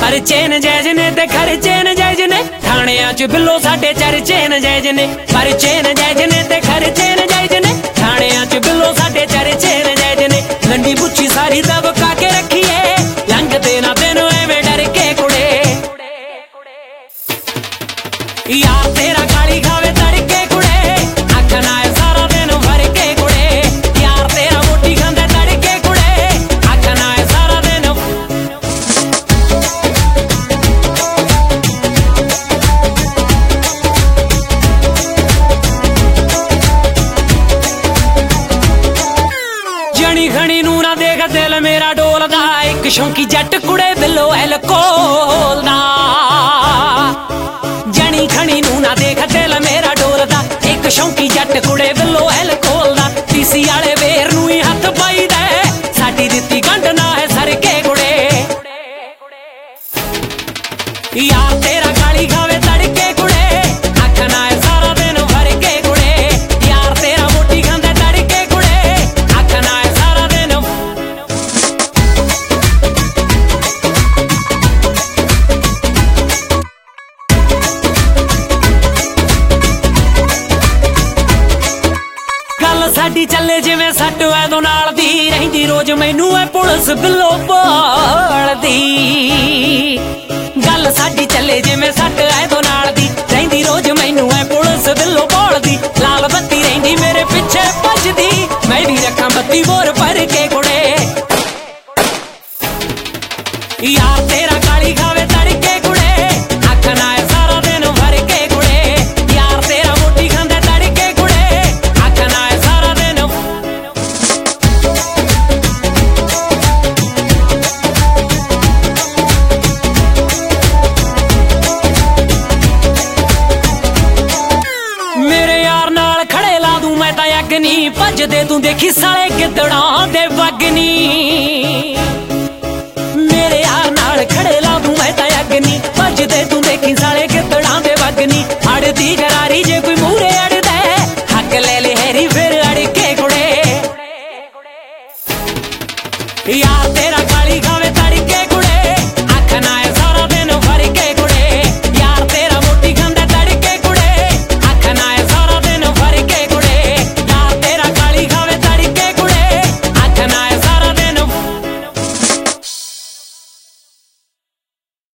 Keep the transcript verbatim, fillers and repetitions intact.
पर चैन जैज ने ते खर्चे नजायज ने, थाणियां च बिल्लो साडे चर्चे नजायज ने। पर चैन जैज ने ते खर्चे नजायज ने, थाणियां च बिल्लो साडे चर्चे नजायज ने। गंदी पुच्छी सारी दबका के रखिए, लंघदे ना तेनों एवें डर के कुड़े। यार तेरा गाली खावे तड़के कुड़े, आखना है सारा दिन भर के कुड़े। यार तेरा रोटी खांदा तड़के कुड़े, आखना है सारा दिन। जनी खनी नू ना देख दिल मेरा डोलदा, एक शौकी जट कुड़े बिल्लो एल कोलदा। जनी खनी नू ना देख दिल मेरा डोलदा, एक शौकी जट कुड़े बिल्लो एल खोलदा। तीसी आले वेर नू ही हथ पाई दे, साडी दित्ती गंढ ना है सर के कुड़े। यार तेरा गाली खावे तड़के कुड़े, आखना है सारा दिन भर के कुड़े। यार तेरा रोटी खांदा तड़के कुड़े, आखना है सारा दिन। साडी चले जिवें सट ऐदों नाल दी, रहिंदी रोज मैनू है पुलिस बिल्लो बोलदी। गल साडी चले जिवें सट ऐदों नाल दी, रहिंदी रोज मैनू है पुलिस बिल्लो बोलदी। लाल बत्ती रहिंदी मेरे पिछे भजदी, मैं भी रखां बत्ती बोर भर के कुड़े। यार तेरा गाली खावे तड़के कुड़े, आखना है सारा दिन भर के कुड़े। यार तेरा रोटी खांदा तड़के कुड़े, आखना है सारा दिन। मेरे यार नाल खड़े ला दूं मैं तां अग्नी, भजदे तू देखी साले गिद्दड़ां दे वगनी। मेरे यार नाल खड़े ला दूं मैं तां अग्नी, भजदे तू देखी साले